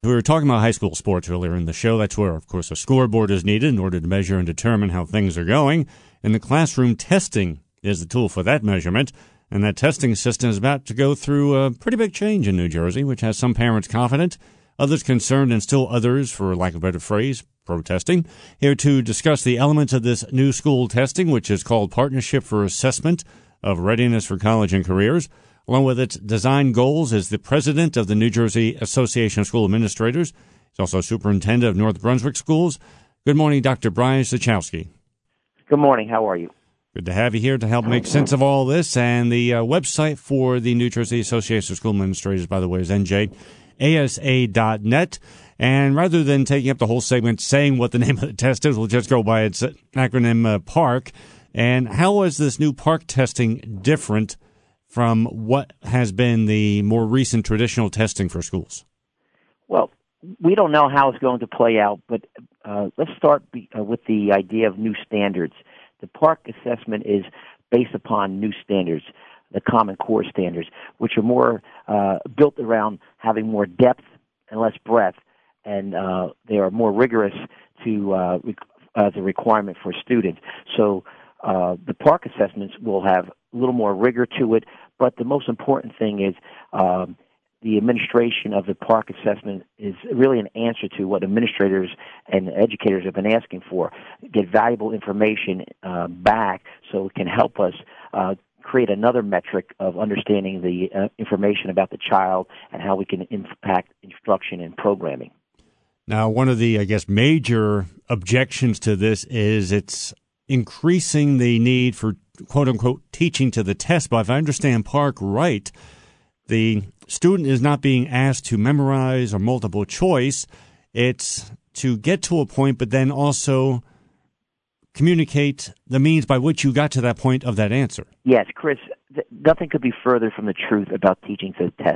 We were talking about high school sports earlier in the show. That's where, of course, a scoreboard is needed in order to measure and determine how things are going. In the classroom, testing is the tool for that measurement. And that testing system is about to go through a pretty big change in New Jersey, which has some parents confident, others concerned, and still others, for lack of a better phrase, protesting. Here to discuss the elements of this new school testing, which is called Partnership for Assessment of Readiness for College and Careers, along with its design goals, is the president of the New Jersey Association of School Administrators. He's also superintendent of North Brunswick Schools. Good morning, Dr. Brian Zachowski. Good morning. How are you? Good to have you here to help make sense of all this. And the website for the New Jersey Association of School Administrators, by the way, is njasa.net. And rather than taking up the whole segment saying what the name of the test is, we'll just go by its acronym PARCC. And how is this new PARCC testing different from what has been the more recent traditional testing for schools? Well, we don't know how it's going to play out, but let's start with the idea of new standards. The PARCC assessment is based upon new standards, the Common Core standards, which are more built around having more depth and less breadth, and they are more rigorous as a requirement for students. So the PARCC assessments will have a little more rigor to it, but the most important thing is the administration of the PARCC assessment is really an answer to what administrators and educators have been asking for, get valuable information back so it can help us create another metric of understanding the information about the child and how we can impact instruction and programming. Now, one of the, major objections to this is it's increasing the need for quote-unquote teaching to the test. But if I understand PARCC right, the student is not being asked to memorize or multiple choice. It's to get to a point, but then also communicate the means by which you got to that point of that answer. Yes, Chris, nothing could be further from the truth about teaching to the test.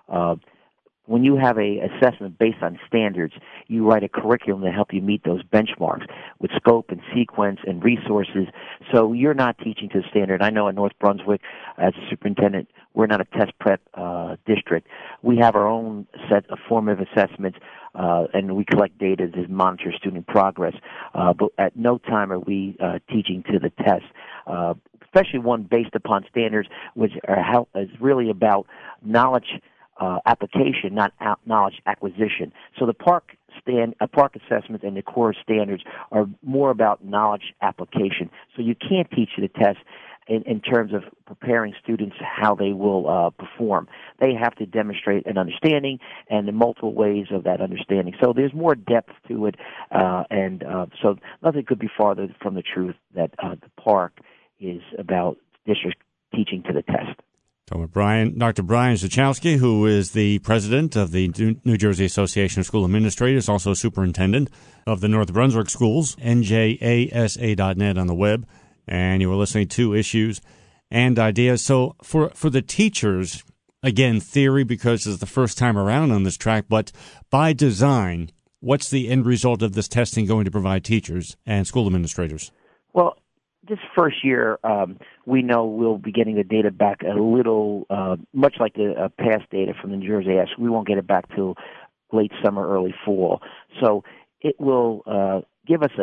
When you have a assessment based on standards, you write a curriculum to help you meet those benchmarks with scope and sequence and resources. So you're not teaching to the standard. I know in North Brunswick, as a superintendent, we're not a test prep district. We have our own set of formative assessments, and we collect data to monitor student progress. But at no time are we teaching to the test, especially one based upon standards, which is really about knowledge application, not knowledge acquisition. So the PARCC assessment and the core standards are more about knowledge application. So you can't teach the test in terms of preparing students how they will perform. They have to demonstrate an understanding and the multiple ways of that understanding. So there's more depth to it, and so nothing could be farther from the truth that the PARCC is about district teaching to the test. Dr. Brian Zachowski, who is the president of the New Jersey Association of School Administrators, also superintendent of the North Brunswick Schools, njasa.net on the web. And you were listening to Issues and Ideas. So for the teachers, again, theory, because it's the first time around on this track, but by design, what's the end result of this testing going to provide teachers and school administrators? Well, this first year, we know we'll be getting the data back a little, much like the past data from the New Jersey AS. We won't get it back till late summer, early fall. So it will give us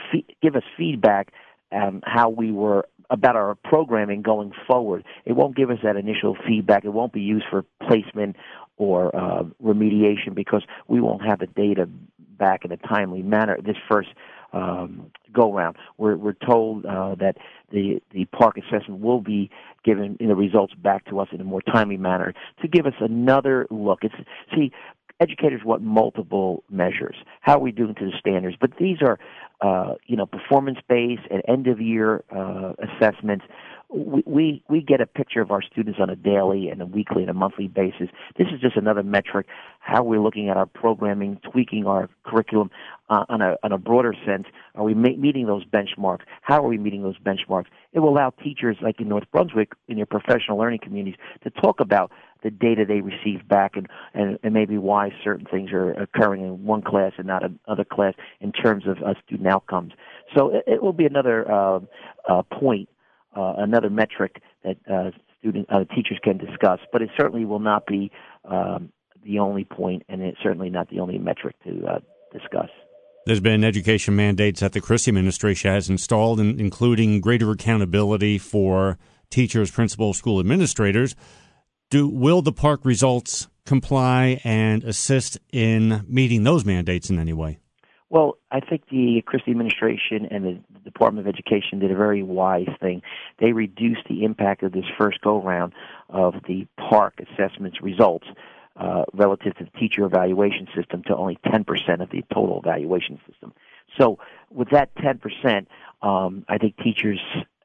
feedback how we were about our programming going forward. It won't give us that initial feedback. It won't be used for placement or remediation because we won't have the data back in a timely manner this first go-round. We're told that the PARCC assessment will be given the results back to us in a more timely manner to give us another look. Educators want multiple measures. How are we doing to the standards? But these are, performance-based and end-of-year assessments. We get a picture of our students on a daily and a weekly and a monthly basis. This is just another metric, how we're looking at our programming, tweaking our curriculum on a broader sense. Are we meeting those benchmarks? How are we meeting those benchmarks? It will allow teachers like in North Brunswick, in your professional learning communities, to talk about the data they receive back and maybe why certain things are occurring in one class and not another class in terms of student outcomes. So it will be another point, another metric that teachers can discuss, but it certainly will not be the only point, and it's certainly not the only metric to discuss. There's been education mandates that the Christie administration has installed, including greater accountability for teachers, principals, school administrators. Will the park results comply and assist in meeting those mandates in any way? Well, I think the Christie administration and the Department of Education did a very wise thing. They reduced the impact of this first go-round of the park assessments results relative to the teacher evaluation system to only 10% of the total evaluation system. So with that 10%, I think teachers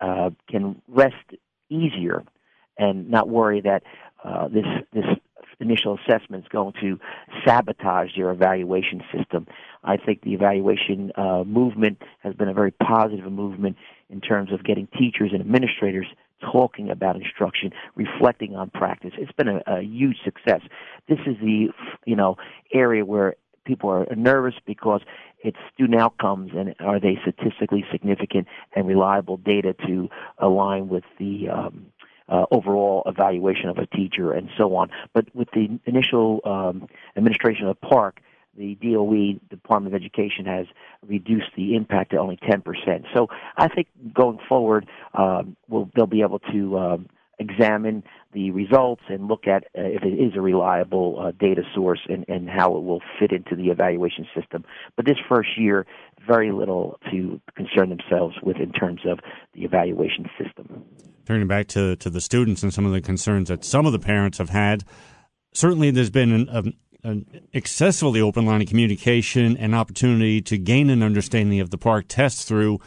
can rest easier and not worry that this initial assessment is going to sabotage your evaluation system. I think the evaluation movement has been a very positive movement in terms of getting teachers and administrators talking about instruction, reflecting on practice. It's been a huge success. This is the area where people are nervous because it's student outcomes and are they statistically significant and reliable data to align with the overall evaluation of a teacher and so on. But with the initial administration of the park, the DOE, Department of Education, has reduced the impact to only 10%. So I think going forward, they'll be able to examine the results and look at if it is a reliable data source and how it will fit into the evaluation system. But this first year, very little to concern themselves with in terms of the evaluation system. Turning back to the students and some of the concerns that some of the parents have had, certainly there's been an excessively open line of communication and opportunity to gain an understanding of the park test through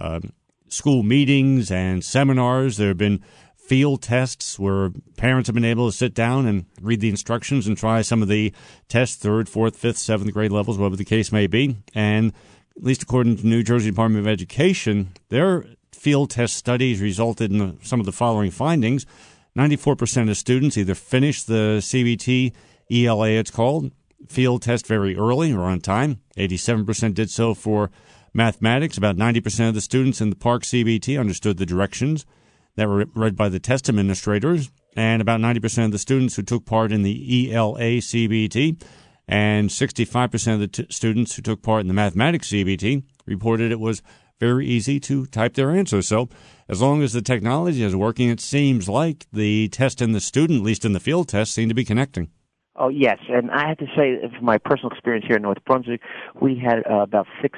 school meetings and seminars. There have been field tests where parents have been able to sit down and read the instructions and try some of the tests, 3rd, 4th, 5th, 7th grade levels, whatever the case may be. And at least according to New Jersey Department of Education, their field test studies resulted in some of the following findings. 94% of students either finished the CBT, ELA it's called, field test very early or on time. 87% did so for mathematics. About 90% of the students in the park CBT understood the directions that were read by the test administrators, and about 90% of the students who took part in the ELA CBT and 65% of the students who took part in the mathematics CBT reported it was very easy to type their answers. So as long as the technology is working, it seems like the test and the student, at least in the field test, seem to be connecting. Oh, yes, and I have to say, from my personal experience here in North Brunswick, we had about six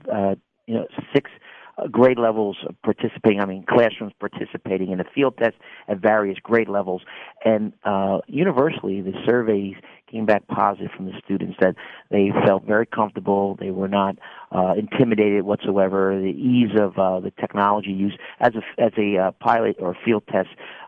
grade levels participating, classrooms participating in the field test at various grade levels. And universally, the surveys came back positive from the students that they felt very comfortable. They were not intimidated whatsoever. The ease of the technology use as a pilot or field test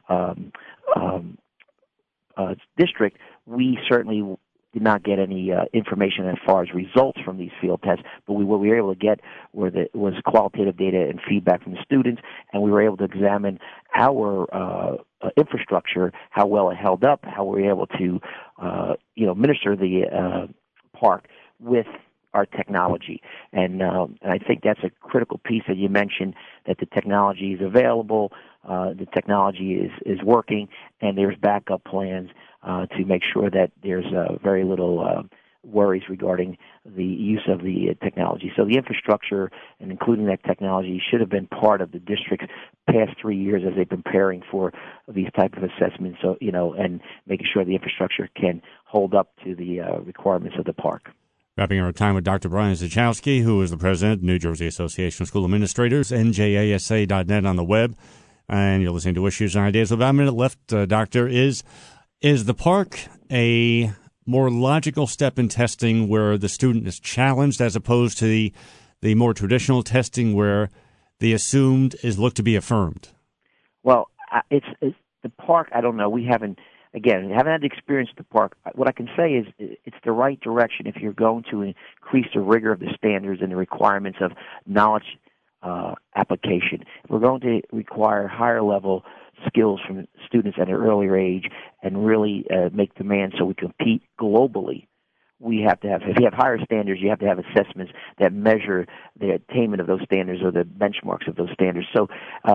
district, we certainly did not get any information as far as results from these field tests, but what we were able to get was qualitative data and feedback from the students, and we were able to examine our infrastructure, how well it held up, how we were able to minister the park with our technology. And I think that's a critical piece that you mentioned, that the technology is available, the technology is working, and there's backup plans to make sure that there's very little worries regarding the use of the technology. So the infrastructure and including that technology should have been part of the district's past 3 years as they've been preparing for these type of assessments. So and making sure the infrastructure can hold up to the requirements of the park. Wrapping our time with Dr. Brian Zachowski, who is the president of New Jersey Association of School Administrators, njasa.net on the web. And you're listening to Issues and Ideas. With about a minute left, Doctor, is the park a more logical step in testing where the student is challenged as opposed to the more traditional testing where the assumed is looked to be affirmed? Well, it's the park, I don't know. We haven't had the experience at the park. What I can say is it's the right direction if you're going to increase the rigor of the standards and the requirements of knowledge application. If we're going to require higher level skills from students at an earlier age and really make demands so we compete globally, we have to have, if you have higher standards, you have to have assessments that measure the attainment of those standards or the benchmarks of those standards. So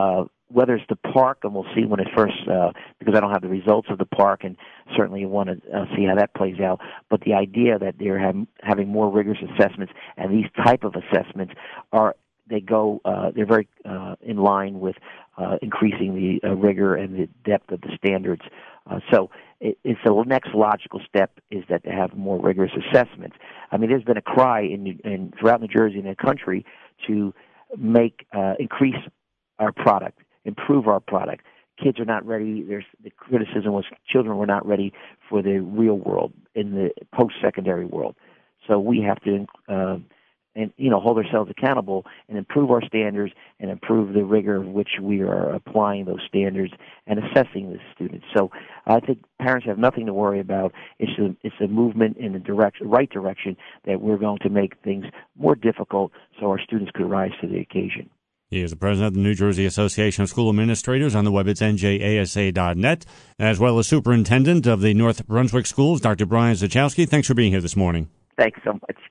whether it's the park, and we'll see when it first, because I don't have the results of the park, and certainly want to see how that plays out. But the idea that they're having more rigorous assessments, and these type of assessments they're very in line with increasing the rigor and the depth of the standards. So it's the next logical step is that to have more rigorous assessments. I mean, there's been a cry throughout New Jersey and the country to increase our product, improve our product. Kids are not ready. The criticism was children were not ready for the real world in the post-secondary world. So we have to hold ourselves accountable and improve our standards and improve the rigor of which we are applying those standards and assessing the students. So I think parents have nothing to worry about. It's a movement in the right direction that we're going to make things more difficult so our students could rise to the occasion. He is the president of the New Jersey Association of School Administrators. On the web, it's njasa.net, as well as superintendent of the North Brunswick Schools, Dr. Brian Zachowski. Thanks for being here this morning. Thanks so much.